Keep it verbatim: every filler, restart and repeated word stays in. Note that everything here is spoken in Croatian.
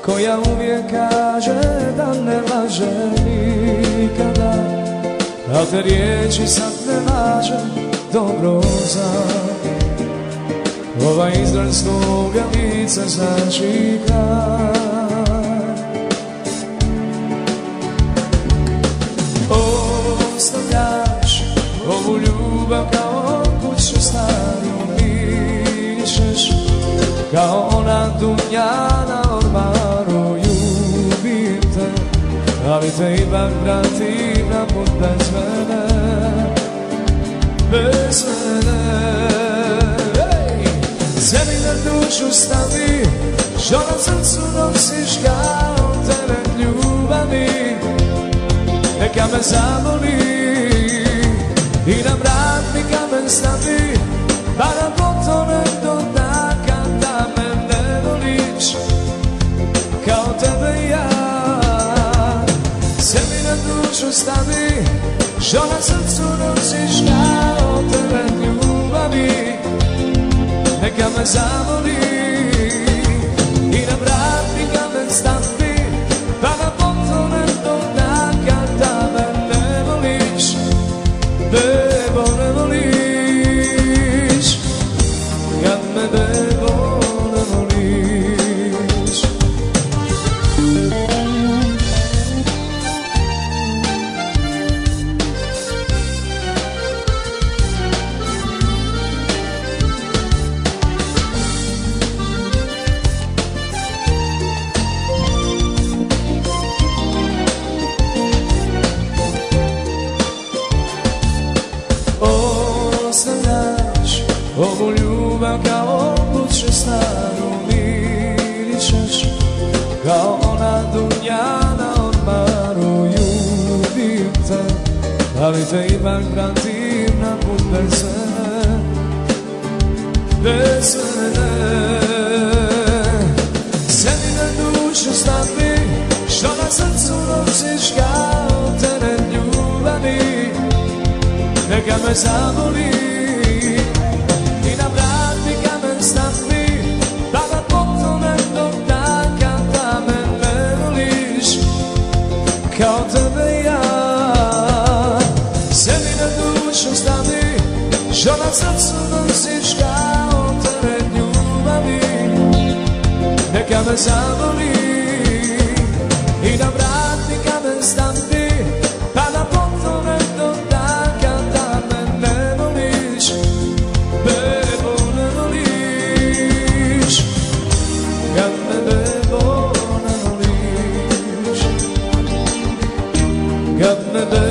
koja uvijek kaže da ne laže nikada, a te riječi sad ne važe dobro za ovaj izraz svoga lica znači kraj. Ostavljaš ovu ljubav kao kuću staru, mirišeš kao ona dunja na ormaru. Ljubim te, ali te ipak vratim na put bez mene, bez mene. Sebi na dušu stavi, što na srcu nosiš kao teret ljubavi. Neka me zaboli i na vrat mi kamen stavi, pa da potone do dna kada me ne voliš kao tebe ja. Sebi na dušu stavi, što na srcu nosiš kao teret ljubavi. Neka me zaboli i na vrat mi kamen stavi, pa da potone do dna kada me ne voliš, bebo ne voliš, kad me bebo ne voliš. Ostavljaš ovu ljubav kao kuću staru, mirišeš kao ona dunja na ormaru. Ljubim te, ali te ipak vratim na put bez mene, bez mene. Sebi na dušu stavi, što na srcu nosiš kao teret ljubavi. Neka me zaboli i na vrat mi kamen stavi, pa da potone do dna kada me ne voliš kao tebe ja. Sebi na dušu stavi, što na srcu nosiš kao teret ljubavi. Neka me zaboli i na vrat mi kamen stavi, pa da potone do dna kada me ne voliš, bebo ne voliš, kad me bebo ne voliš, kad me bebo